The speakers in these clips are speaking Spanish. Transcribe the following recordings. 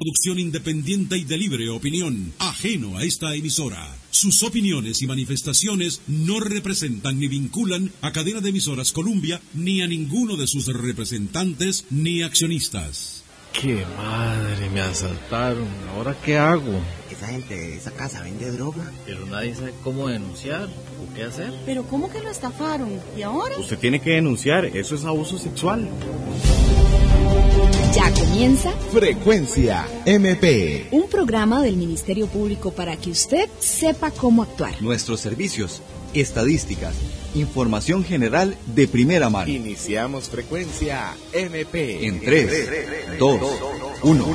Producción independiente y de libre opinión, ajeno a esta emisora. Sus opiniones y manifestaciones no representan ni vinculan a Cadena de Emisoras Columbia, ni a ninguno de sus representantes ni accionistas. ¡Qué madre! Me asaltaron. ¿Ahora qué hago? Esa gente de esa casa vende droga. Pero nadie sabe cómo denunciar o qué hacer. ¿Pero cómo que lo estafaron? ¿Y ahora? Usted tiene que denunciar, eso es abuso sexual. Ya comienza Frecuencia MP, un programa del Ministerio Público para que usted sepa cómo actuar. Nuestros servicios, estadísticas, información general de primera mano. Iniciamos Frecuencia MP. En 3, 2, 1.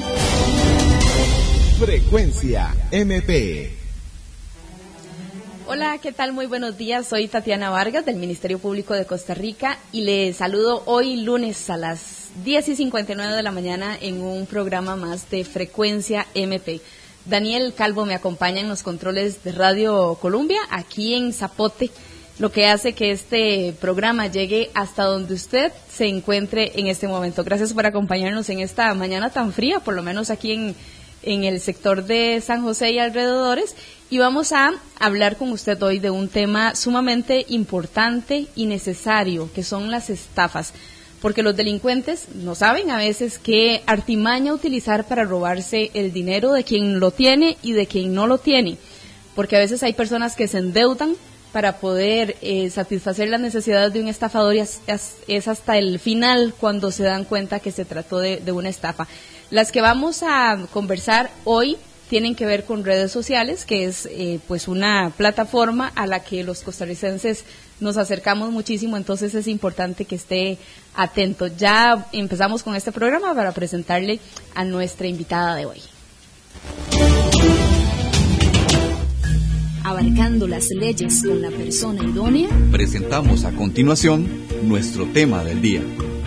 Frecuencia MP. Hola, ¿qué tal? Muy buenos días. Soy Tatiana Vargas del Ministerio Público de Costa Rica y les saludo hoy lunes a las 10:59 de la mañana en un programa más de Frecuencia MP. Daniel Calvo me acompaña en los controles de Radio Columbia, aquí en Zapote, lo que hace que este programa llegue hasta donde usted se encuentre en este momento. Gracias por acompañarnos en esta mañana tan fría, por lo menos aquí en el sector de San José y alrededores, y vamos a hablar con usted hoy de un tema sumamente importante y necesario, que son las estafas, porque los delincuentes no saben a veces qué artimaña utilizar para robarse el dinero de quien lo tiene y de quien no lo tiene, porque a veces hay personas que se endeudan para poder satisfacer las necesidades de un estafador y es hasta el final cuando se dan cuenta que se trató de una estafa. Las que vamos a conversar hoy tienen que ver con redes sociales, que es pues una plataforma a la que los costarricenses nos acercamos muchísimo, entonces es importante que esté atento. Ya empezamos con este programa para presentarle a nuestra invitada de hoy. Abarcando las leyes con la persona idónea, presentamos a continuación nuestro tema del día.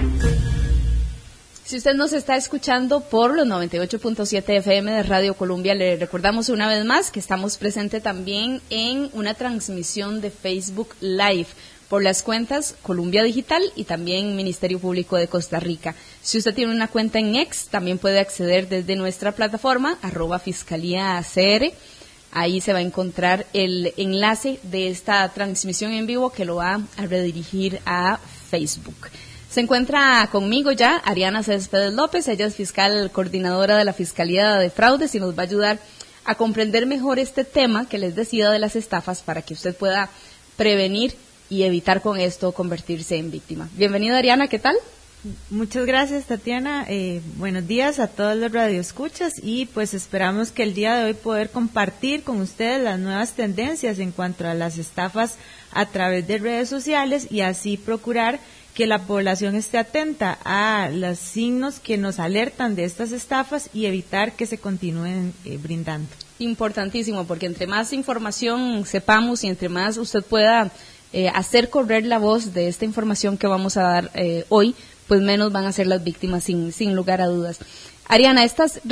Si usted nos está escuchando por los 98.7 FM de Radio Columbia, le recordamos una vez más que estamos presentes también en una transmisión de Facebook Live por las cuentas Columbia Digital y también Ministerio Público de Costa Rica. Si usted tiene una cuenta en X, también puede acceder desde nuestra plataforma, @FiscalíaCR. Ahí se va a encontrar el enlace de esta transmisión en vivo que lo va a redirigir a Facebook. Se encuentra conmigo ya Ariana Céspedes López, ella es fiscal coordinadora de la Fiscalía de Fraudes y nos va a ayudar a comprender mejor este tema que les decía de las estafas para que usted pueda prevenir y evitar con esto convertirse en víctima. Bienvenida Ariana, ¿qué tal? Muchas gracias Tatiana, buenos días a todos los radioescuchas y pues esperamos que el día de hoy poder compartir con ustedes las nuevas tendencias en cuanto a las estafas a través de redes sociales y así procurar que la población esté atenta a los signos que nos alertan de estas estafas y evitar que se continúen brindando. Importantísimo, porque entre más información sepamos y entre más usted pueda hacer correr la voz de esta información que vamos a dar hoy, pues menos van a ser las víctimas sin lugar a dudas. Ariana, estas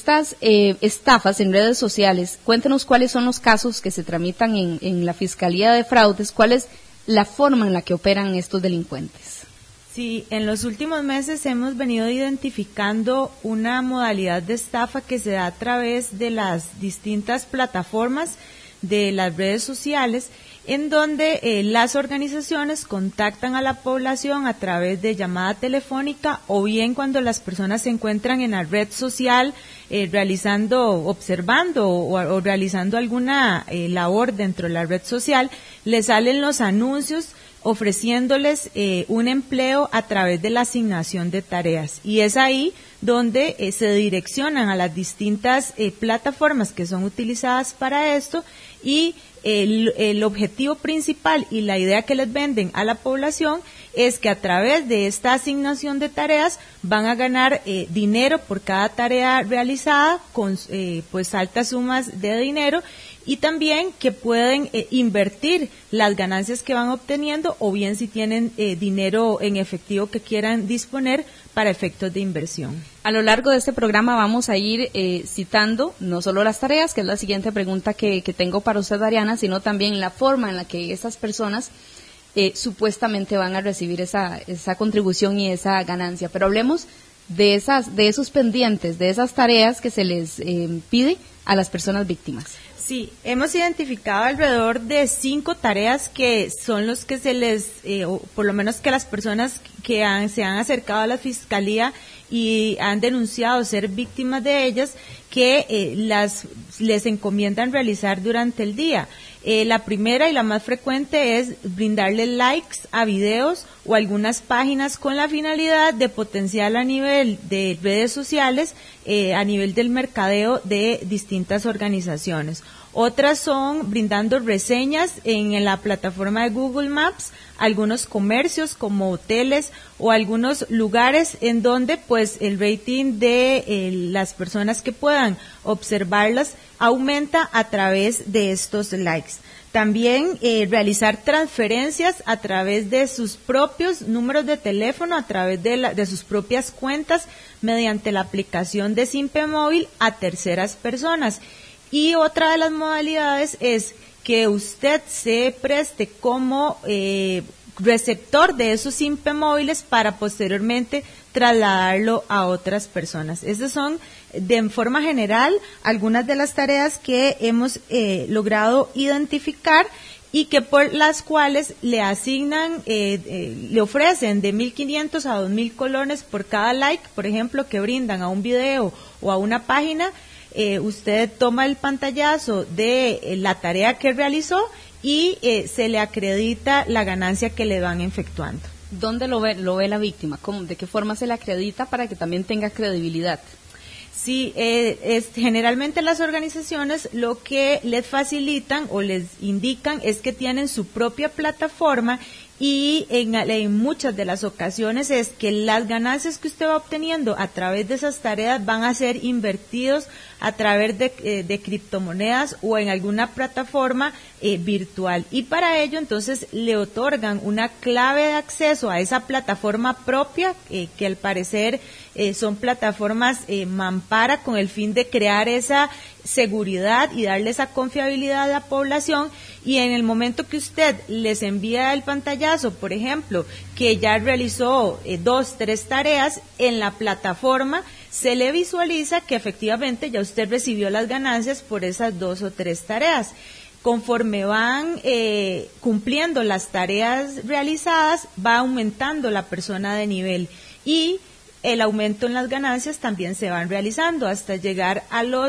estafas en redes sociales, cuéntenos cuáles son los casos que se tramitan en la Fiscalía de Fraudes, cuál es la forma en la que operan estos delincuentes. Sí, en los últimos meses hemos venido identificando una modalidad de estafa que se da a través de las distintas plataformas de las redes sociales, en donde las organizaciones contactan a la población a través de llamada telefónica o bien cuando las personas se encuentran en la red social observando o realizando alguna labor dentro de la red social, les salen los anuncios ofreciéndoles un empleo a través de la asignación de tareas y es ahí donde se direccionan a las distintas plataformas que son utilizadas para esto y el objetivo principal y la idea que les venden a la población es que a través de esta asignación de tareas van a ganar dinero por cada tarea realizada con pues altas sumas de dinero y también que pueden invertir las ganancias que van obteniendo o bien si tienen dinero en efectivo que quieran disponer para efectos de inversión. A lo largo de este programa vamos a ir citando no solo las tareas, que es la siguiente pregunta que tengo para usted, Ariana, sino también la forma en la que estas personas supuestamente van a recibir esa contribución y esa ganancia. Pero hablemos de esos pendientes, de esas tareas que se les pide a las personas víctimas? Sí, hemos identificado alrededor de 5 tareas que son los que se les, o por lo menos que las personas que se han acercado a la Fiscalía y han denunciado ser víctimas de ellas, que les encomiendan realizar durante el día. La primera y la más frecuente es brindarle likes a videos o algunas páginas con la finalidad de potenciar a nivel de redes sociales, a nivel del mercadeo de distintas organizaciones. Otras son brindando reseñas en la plataforma de Google Maps, algunos comercios como hoteles o algunos lugares en donde pues el rating de las personas que puedan observarlas aumenta a través de estos likes. También realizar transferencias a través de sus propios números de teléfono, a través de sus propias cuentas, mediante la aplicación de Simpe Móvil a terceras personas. Y otra de las modalidades es que usted se preste como receptor de esos Simpe móviles para posteriormente trasladarlo a otras personas. Esas son, de forma general, algunas de las tareas que hemos logrado identificar y que por las cuales le asignan, le ofrecen de 1.500 a 2.000 colones por cada like, por ejemplo, que brindan a un video o a una página. Usted toma el pantallazo de la tarea que realizó y se le acredita la ganancia que le van efectuando. ¿Dónde lo ve la víctima? ¿De qué forma se le acredita para que también tenga credibilidad? Sí, generalmente las organizaciones lo que les facilitan o les indican es que tienen su propia plataforma y en muchas de las ocasiones es que las ganancias que usted va obteniendo a través de esas tareas van a ser invertidos a través de criptomonedas o en alguna plataforma virtual, y para ello entonces le otorgan una clave de acceso a esa plataforma propia, que al parecer son plataformas mampara, con el fin de crear esa seguridad y darle esa confiabilidad a la población. Y en el momento que usted les envía el pantallazo, por ejemplo, que ya realizó 2, 3 tareas en la plataforma, se le visualiza que efectivamente ya usted recibió las ganancias por esas 2 o 3 tareas. Conforme van cumpliendo las tareas realizadas, va aumentando la persona de nivel y el aumento en las ganancias también se van realizando hasta llegar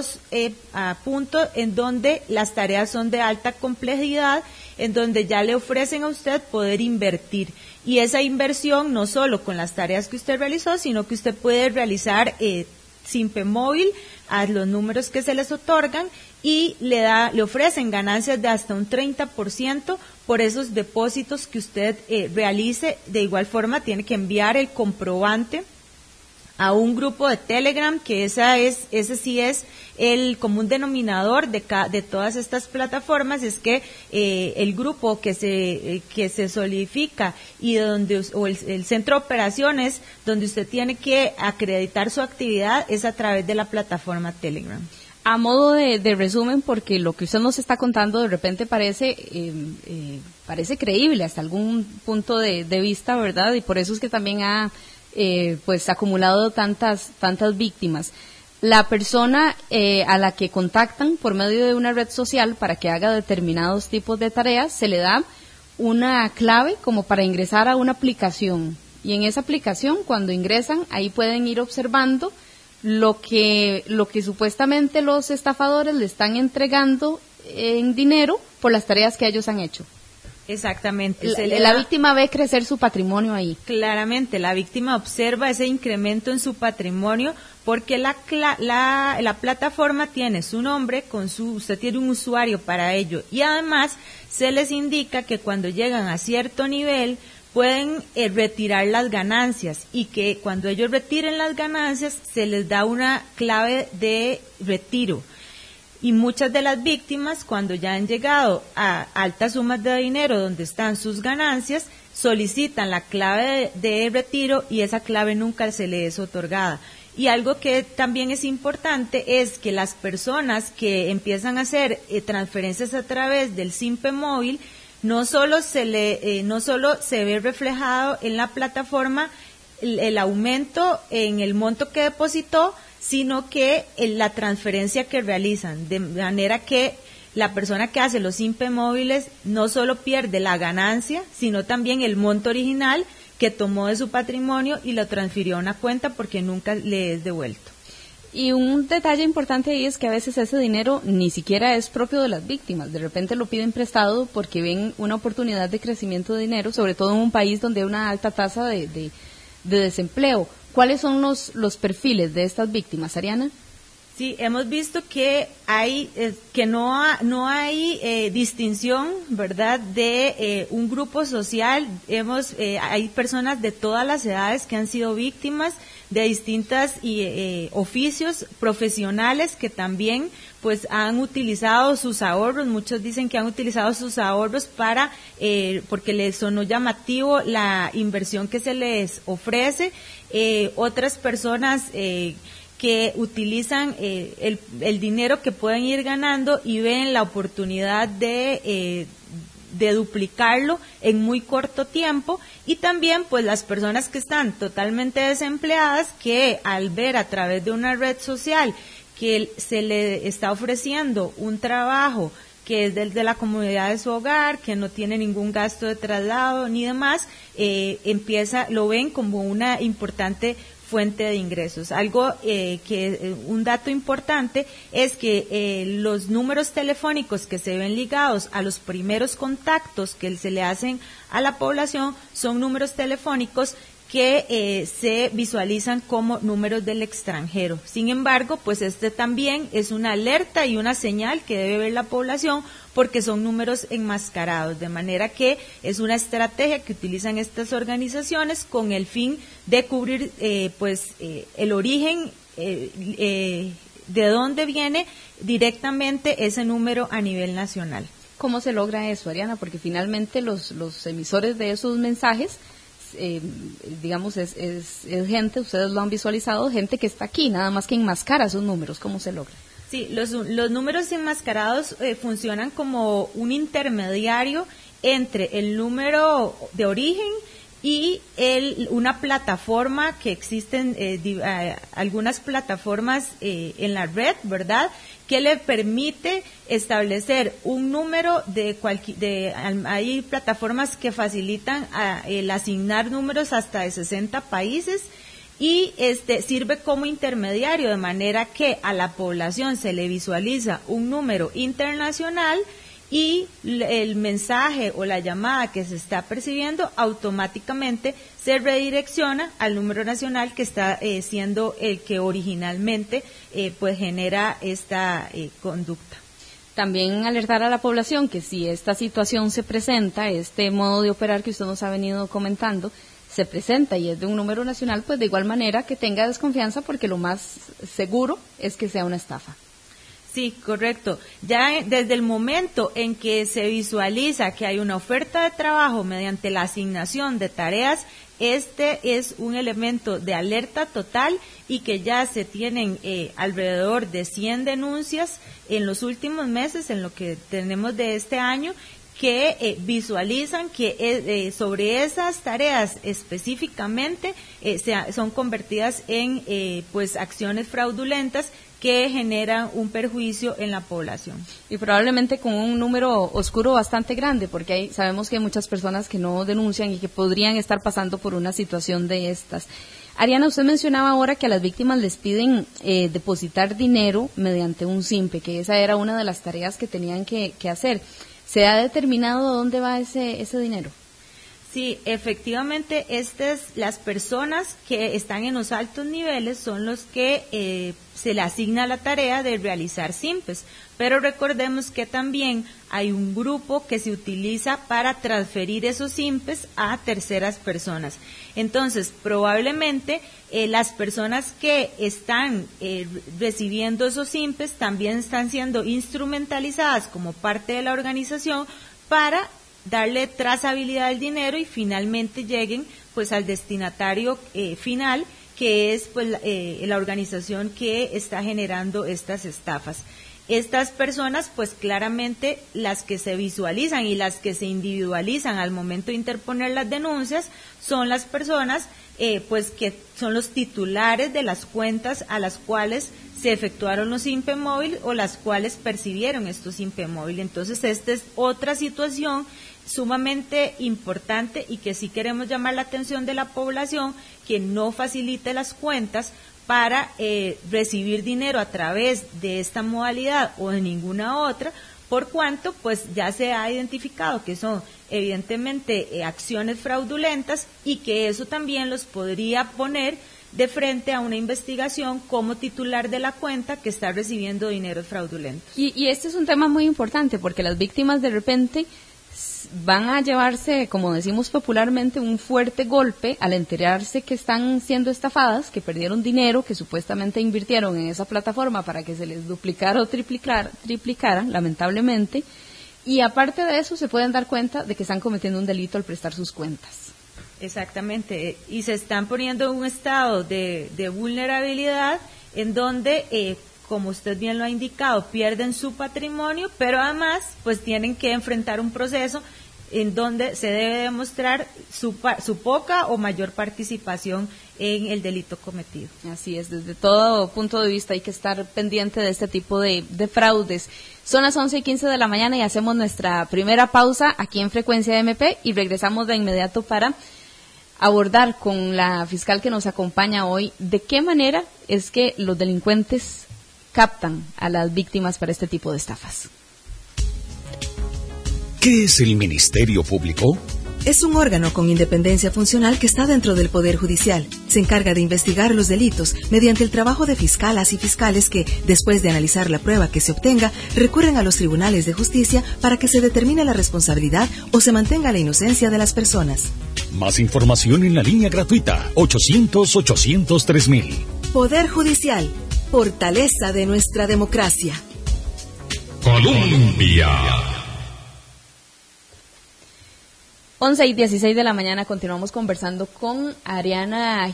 a puntos en donde las tareas son de alta complejidad, en donde ya le ofrecen a usted poder invertir. Y esa inversión no solo con las tareas que usted realizó, sino que usted puede realizar Simpe Móvil a los números que se les otorgan y le ofrecen ganancias de hasta un 30% por esos depósitos que usted realice. De igual forma tiene que enviar el comprobante a un grupo de Telegram, que ese sí es el común denominador de todas estas plataformas, es que el grupo que se solidifica y el centro de operaciones donde usted tiene que acreditar su actividad es a través de la plataforma Telegram. A modo de resumen, porque lo que usted nos está contando de repente parece creíble hasta algún punto de vista, ¿verdad? Y por eso es que también ha pues acumulado tantas víctimas. La persona a la que contactan por medio de una red social para que haga determinados tipos de tareas, se le da una clave como para ingresar a una aplicación, y en esa aplicación, cuando ingresan, ahí pueden ir observando lo que supuestamente los estafadores le están entregando en dinero por las tareas que ellos han hecho. Exactamente. La víctima ve crecer su patrimonio ahí. Claramente, la víctima observa ese incremento en su patrimonio porque la plataforma tiene su nombre, usted tiene un usuario para ello, y además se les indica que cuando llegan a cierto nivel pueden retirar las ganancias, y que cuando ellos retiren las ganancias se les da una clave de retiro. Y muchas de las víctimas, cuando ya han llegado a altas sumas de dinero donde están sus ganancias, solicitan la clave de retiro y esa clave nunca se les es otorgada. Y algo que también es importante es que las personas que empiezan a hacer transferencias a través del Simpe Móvil, no solo se ve reflejado en la plataforma el aumento en el monto que depositó, sino que la transferencia que realizan, de manera que la persona que hace los SIMPE móviles no solo pierde la ganancia, sino también el monto original que tomó de su patrimonio y lo transfirió a una cuenta porque nunca le es devuelto. Y un detalle importante ahí es que a veces ese dinero ni siquiera es propio de las víctimas, de repente lo piden prestado porque ven una oportunidad de crecimiento de dinero, sobre todo en un país donde hay una alta tasa de desempleo. ¿Cuáles son los perfiles de estas víctimas, Ariana? Sí, hemos visto que no hay distinción, ¿verdad?, de un grupo social. Hay personas de todas las edades que han sido víctimas de distintas oficios profesionales que también pues han utilizado sus ahorros. Muchos dicen que han utilizado sus ahorros porque les sonó llamativo la inversión que se les ofrece. Otras personas que utilizan el dinero que pueden ir ganando y ven la oportunidad de duplicarlo en muy corto tiempo, y también pues las personas que están totalmente desempleadas, que al ver a través de una red social que se le está ofreciendo un trabajo que es desde la comodidad de su hogar, que no tiene ningún gasto de traslado ni demás, lo ven como una importante fuente de ingresos. Un dato importante es que los números telefónicos que se ven ligados a los primeros contactos que se le hacen a la población son números telefónicos que se visualizan como números del extranjero. Sin embargo, pues este también es una alerta y una señal que debe ver la población, porque son números enmascarados, de manera que es una estrategia que utilizan estas organizaciones con el fin de cubrir el origen, de dónde viene directamente ese número a nivel nacional. ¿Cómo se logra eso, Ariana? Porque finalmente los emisores de esos mensajes, digamos, es gente, ustedes lo han visualizado, gente que está aquí, nada más que enmascara esos números. ¿Cómo se logra? Sí, los números enmascarados funcionan como un intermediario entre el número de origen y una plataforma que existen, algunas plataformas en la red, ¿verdad?, que le permite establecer un número hay plataformas que facilitan el asignar números hasta de 60 países, y sirve como intermediario, de manera que a la población se le visualiza un número internacional y el mensaje o la llamada que se está percibiendo automáticamente se redirecciona al número nacional, que está siendo el que originalmente pues genera esta conducta. También alertar a la población que si esta situación se presenta, este modo de operar que usted nos ha venido comentando, se presenta y es de un número nacional, pues de igual manera que tenga desconfianza, porque lo más seguro es que sea una estafa. Sí, correcto. Ya desde el momento en que se visualiza que hay una oferta de trabajo mediante la asignación de tareas, este es un elemento de alerta total, y que ya se tienen alrededor de 100 denuncias en los últimos meses, en lo que tenemos de este año, que visualizan que sobre esas tareas específicamente son convertidas en pues acciones fraudulentas que generan un perjuicio en la población. Y probablemente con un número oscuro bastante grande, porque sabemos que hay muchas personas que no denuncian y que podrían estar pasando por una situación de estas. Ariana, usted mencionaba ahora que a las víctimas les piden depositar dinero mediante un SIMPE, que esa era una de las tareas que tenían que hacer. ¿Se ha determinado dónde va ese dinero? Sí, efectivamente, las personas que están en los altos niveles son los que se le asigna la tarea de realizar SIMPES, pero recordemos que también hay un grupo que se utiliza para transferir esos SIMPES a terceras personas. Entonces, probablemente las personas que están recibiendo esos SIMPES también están siendo instrumentalizadas como parte de la organización para darle trazabilidad al dinero y finalmente lleguen pues al destinatario final, que es pues la organización que está generando estas estafas. Estas personas, pues claramente las que se visualizan y las que se individualizan al momento de interponer las denuncias son las personas pues que son los titulares de las cuentas a las cuales se efectuaron los INPEMóvil o las cuales percibieron estos INPEMóvil. Entonces, esta es otra situación sumamente importante y que sí queremos llamar la atención de la población, que no facilite las cuentas para recibir dinero a través de esta modalidad o de ninguna otra, por cuanto pues ya se ha identificado que son evidentemente acciones fraudulentas y que eso también los podría poner de frente a una investigación como titular de la cuenta que está recibiendo dineros fraudulentos. Y este es un tema muy importante porque las víctimas de repente van a llevarse, como decimos popularmente, un fuerte golpe al enterarse que están siendo estafadas, que perdieron dinero, que supuestamente invirtieron en esa plataforma para que se les duplicara o triplicara, lamentablemente, y aparte de eso se pueden dar cuenta de que están cometiendo un delito al prestar sus cuentas. Exactamente, y se están poniendo en un estado de vulnerabilidad en donde como usted bien lo ha indicado, pierden su patrimonio, pero además pues tienen que enfrentar un proceso en donde se debe demostrar su poca o mayor participación en el delito cometido. Así es, desde todo punto de vista hay que estar pendiente de este tipo de fraudes. Son las 11:15 de la mañana y hacemos nuestra primera pausa aquí en Frecuencia MP y regresamos de inmediato para abordar con la fiscal que nos acompaña hoy de qué manera es que los delincuentes captan a las víctimas para este tipo de estafas. ¿Qué es el Ministerio Público? Es un órgano con independencia funcional que está dentro del Poder Judicial. Se encarga de investigar los delitos mediante el trabajo de fiscalas y fiscales que, después de analizar la prueba que se obtenga, recurren a los tribunales de justicia para que se determine la responsabilidad o se mantenga la inocencia de las personas. Más información en la línea gratuita 800-800-3000. Poder Judicial, fortaleza de nuestra democracia. Colombia. 11:16 de la mañana continuamos conversando con Ariana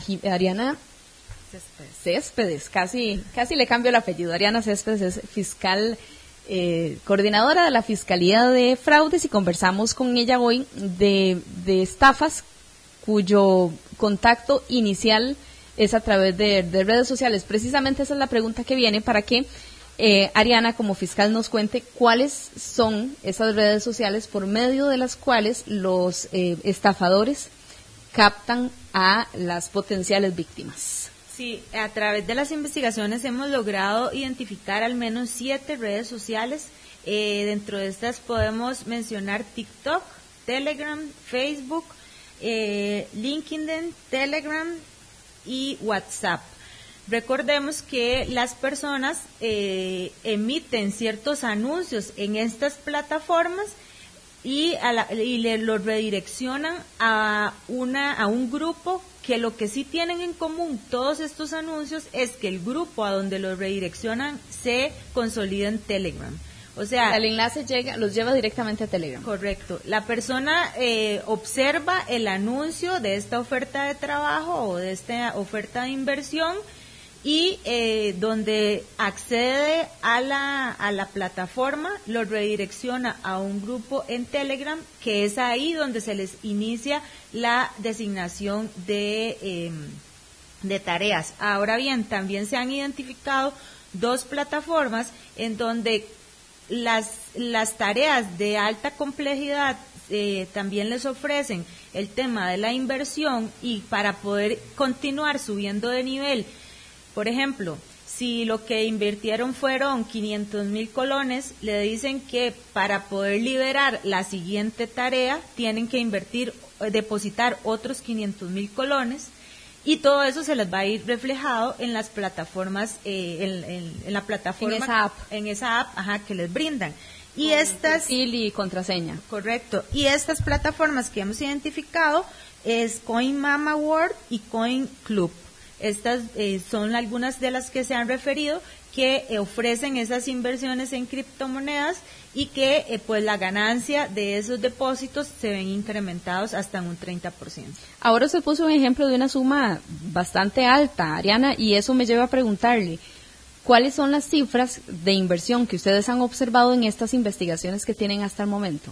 Céspedes, casi le cambio el apellido. Ariana Céspedes es fiscal, coordinadora de la Fiscalía de Fraudes, y conversamos con ella hoy de estafas cuyo contacto inicial es a través de redes sociales. Precisamente esa es la pregunta que viene para que Ariana, como fiscal, nos cuente cuáles son esas redes sociales por medio de las cuales los estafadores captan a las potenciales víctimas. Sí, a través de las investigaciones hemos logrado identificar al menos 7 redes sociales. Dentro de estas podemos mencionar TikTok, Telegram, Facebook, LinkedIn, Telegram y WhatsApp. Recordemos que las personas emiten ciertos anuncios en estas plataformas y los redireccionan a un grupo que lo que sí tienen en común todos estos anuncios es que el grupo a donde los redireccionan se consolida en Telegram. O sea, el enlace los lleva directamente a Telegram. Correcto. La persona observa el anuncio de esta oferta de trabajo o de esta oferta de inversión y donde accede a la plataforma, lo redirecciona a un grupo en Telegram, que es ahí donde se les inicia la designación de tareas. Ahora bien, también se han identificado 2 plataformas en donde las tareas de alta complejidad también les ofrecen el tema de la inversión, y para poder continuar subiendo de nivel, por ejemplo, si lo que invirtieron fueron 500,000 colones, le dicen que para poder liberar la siguiente tarea tienen que depositar otros 500,000 colones, y todo eso se les va a ir reflejado en las plataformas, en la plataforma, en esa app, que les brindan. Y estas perfil y contraseña. Correcto. Y estas plataformas que hemos identificado es CoinMama World y CoinClub. Estas son algunas de las que se han referido, que ofrecen esas inversiones en criptomonedas y que pues la ganancia de esos depósitos se ven incrementados hasta en un 30%. Ahora se puso un ejemplo de una suma bastante alta, Ariana, y eso me lleva a preguntarle, ¿cuáles son las cifras de inversión que ustedes han observado en estas investigaciones que tienen hasta el momento?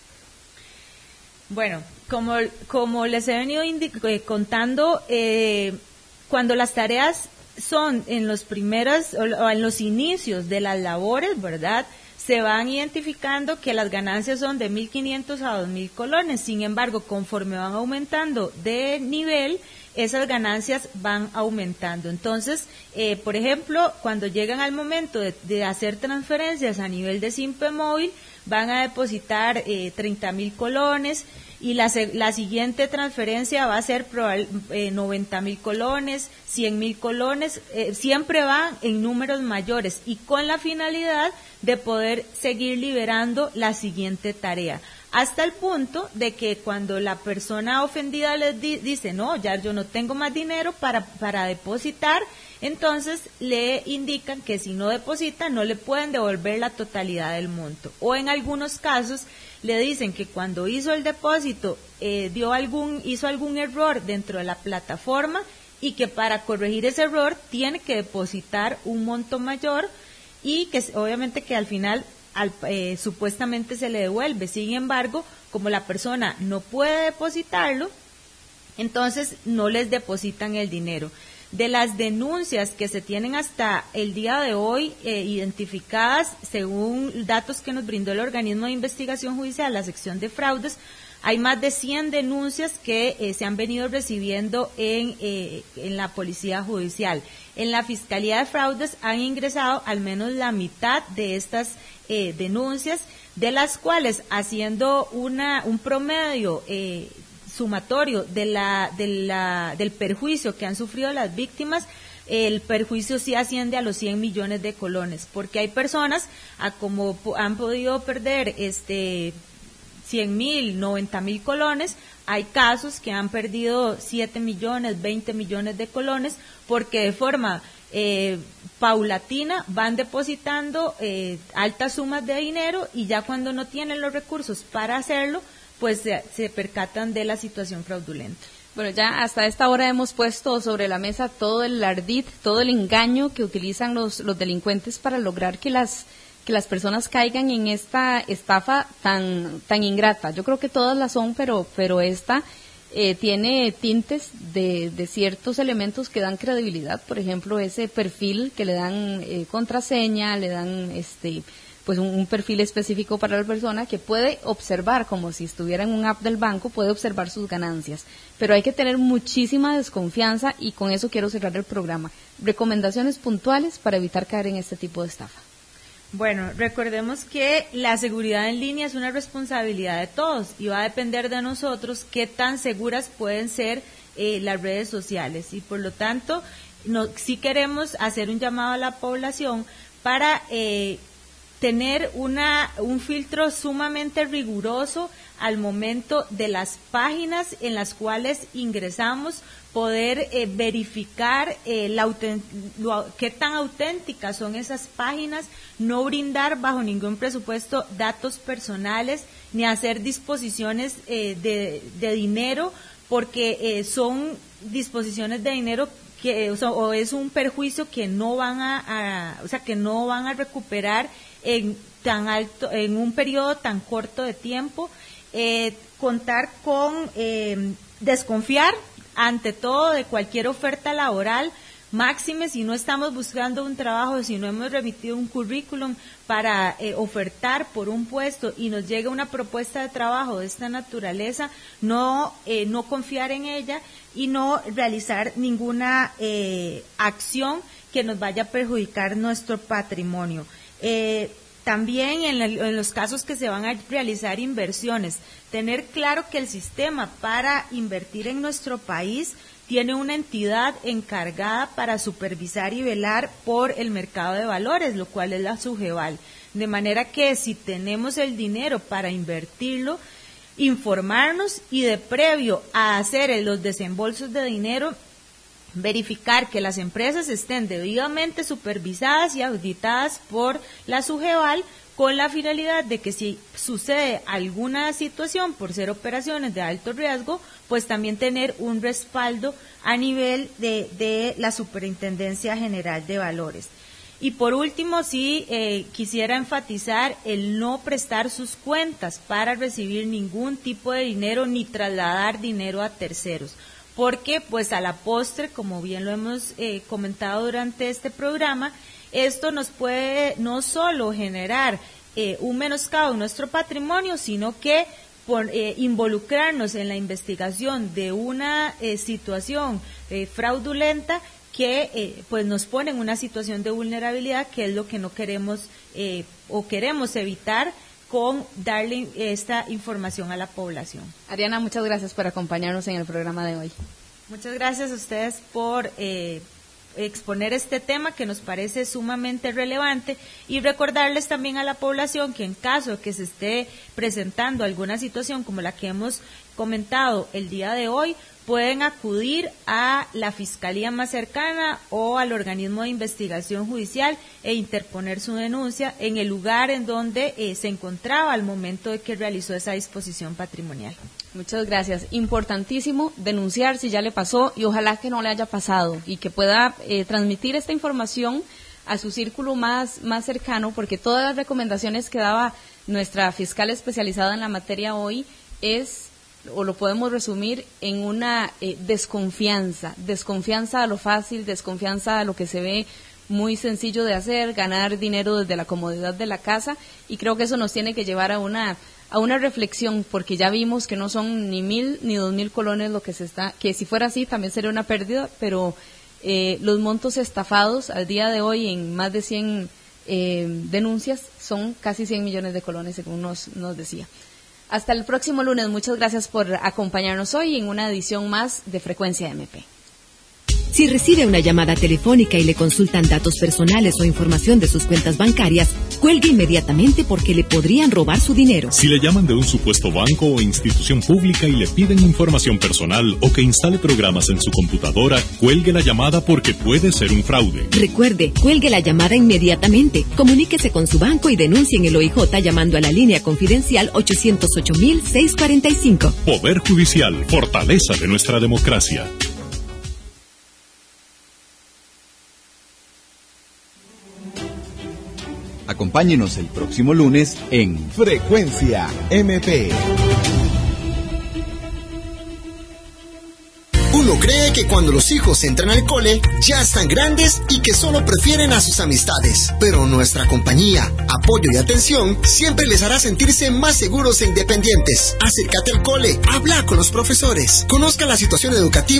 Bueno, como les he venido contando, cuando las tareas son en los primeros o en los inicios de las labores, ¿verdad?, se van identificando que las ganancias son de 1.500 a 2.000 colones. Sin embargo, conforme van aumentando de nivel, esas ganancias van aumentando. Entonces, por ejemplo, cuando llegan al momento de hacer transferencias a nivel de Simpe Móvil, van a depositar 30.000 colones, y la siguiente transferencia va a ser 90.000 colones, 100.000 colones, siempre van en números mayores y con la finalidad de poder seguir liberando la siguiente tarea. Hasta el punto de que cuando la persona ofendida les dice, no, ya yo no tengo más dinero para depositar, entonces le indican que si no deposita no le pueden devolver la totalidad del monto. O en algunos casos le dicen que cuando hizo el depósito hizo algún error dentro de la plataforma y que para corregir ese error tiene que depositar un monto mayor y que obviamente que al final supuestamente se le devuelve. Sin embargo, como la persona no puede depositarlo, entonces no les depositan el dinero. De las denuncias que se tienen hasta el día de hoy identificadas, según datos que nos brindó el organismo de investigación judicial, la sección de fraudes, hay más de 100 denuncias que se han venido recibiendo en la policía judicial. En la Fiscalía de Fraudes han ingresado al menos la mitad de estas denuncias, de las cuales, haciendo un promedio sumatorio del perjuicio que han sufrido las víctimas, el perjuicio sí asciende a los 100 millones de colones, porque hay personas como han podido perder 100.000, 90.000 colones, hay casos que han perdido 7 millones, 20 millones de colones, porque de forma paulatina van depositando altas sumas de dinero y ya cuando no tienen los recursos para hacerlo, pues se percatan de la situación fraudulenta. Bueno, ya hasta esta hora hemos puesto sobre la mesa todo el ardid, todo el engaño que utilizan los delincuentes para lograr que las personas caigan en esta estafa tan ingrata. Yo creo que todas las son, pero esta tiene tintes de ciertos elementos que dan credibilidad. Por ejemplo, ese perfil que le dan contraseña, le dan pues un perfil específico para la persona que puede observar, como si estuviera en un app del banco, puede observar sus ganancias. Pero hay que tener muchísima desconfianza y con eso quiero cerrar el programa. Recomendaciones puntuales para evitar caer en este tipo de estafa. Bueno, recordemos que la seguridad en línea es una responsabilidad de todos y va a depender de nosotros qué tan seguras pueden ser las redes sociales. Y por lo tanto, sí queremos hacer un llamado a la población para tener un filtro sumamente riguroso al momento de las páginas en las cuales ingresamos, poder verificar qué tan auténticas son esas páginas, no brindar bajo ningún presupuesto datos personales, ni hacer disposiciones de dinero, porque son disposiciones de dinero o es un perjuicio que no van a recuperar en un periodo tan corto de tiempo. Contar con desconfiar ante todo de cualquier oferta laboral, máxime si no estamos buscando un trabajo, si no hemos remitido un currículum para ofertar por un puesto y nos llega una propuesta de trabajo de esta naturaleza, no confiar en ella y no realizar ninguna acción que nos vaya a perjudicar nuestro patrimonio. También en los casos que se van a realizar inversiones, tener claro que el sistema para invertir en nuestro país tiene una entidad encargada para supervisar y velar por el mercado de valores, lo cual es la Sujeval. De manera que si tenemos el dinero para invertirlo, informarnos y de previo a hacer los desembolsos de dinero, verificar que las empresas estén debidamente supervisadas y auditadas por la Sujeval, con la finalidad de que si sucede alguna situación por ser operaciones de alto riesgo, pues también tener un respaldo a nivel de la Superintendencia General de Valores. Y por último, sí quisiera enfatizar el no prestar sus cuentas para recibir ningún tipo de dinero ni trasladar dinero a terceros, porque pues a la postre, como bien lo hemos comentado durante este programa, esto nos puede no solo generar un menoscabo en nuestro patrimonio, sino que involucrarnos en la investigación de una situación fraudulenta que pues nos pone en una situación de vulnerabilidad, que es lo que no queremos o queremos evitar con darle esta información a la población. Ariana, muchas gracias por acompañarnos en el programa de hoy. Muchas gracias a ustedes por exponer este tema que nos parece sumamente relevante, y recordarles también a la población que en caso de que se esté presentando alguna situación como la que hemos comentado el día de hoy, pueden acudir a la fiscalía más cercana o al organismo de investigación judicial e interponer su denuncia en el lugar en donde se encontraba al momento de que realizó esa disposición patrimonial. Muchas gracias. Importantísimo denunciar si ya le pasó, y ojalá que no le haya pasado, y que pueda transmitir esta información a su círculo más cercano, porque todas las recomendaciones que daba nuestra fiscal especializada en la materia hoy o lo podemos resumir en una desconfianza a lo fácil, desconfianza a lo que se ve muy sencillo de hacer, ganar dinero desde la comodidad de la casa, y creo que eso nos tiene que llevar a una reflexión, porque ya vimos que no son ni 1,000 ni 2,000 colones lo que que si fuera así también sería una pérdida, pero los montos estafados al día de hoy en más de 100 denuncias son casi 100 millones de colones, según nos decía. Hasta el próximo lunes. Muchas gracias por acompañarnos hoy en una edición más de Frecuencia MP. Si recibe una llamada telefónica y le consultan datos personales o información de sus cuentas bancarias, cuelgue inmediatamente porque le podrían robar su dinero. Si le llaman de un supuesto banco o institución pública y le piden información personal o que instale programas en su computadora, cuelgue la llamada porque puede ser un fraude. Recuerde, cuelgue la llamada inmediatamente. Comuníquese con su banco y denuncie en el OIJ llamando a la línea confidencial 808-645. Poder Judicial, fortaleza de nuestra democracia. Acompáñenos el próximo lunes en Frecuencia MP. Uno cree que cuando los hijos entran al cole ya están grandes y que solo prefieren a sus amistades, pero nuestra compañía, apoyo y atención siempre les hará sentirse más seguros e independientes. Acércate al cole, habla con los profesores, conozca la situación educativa.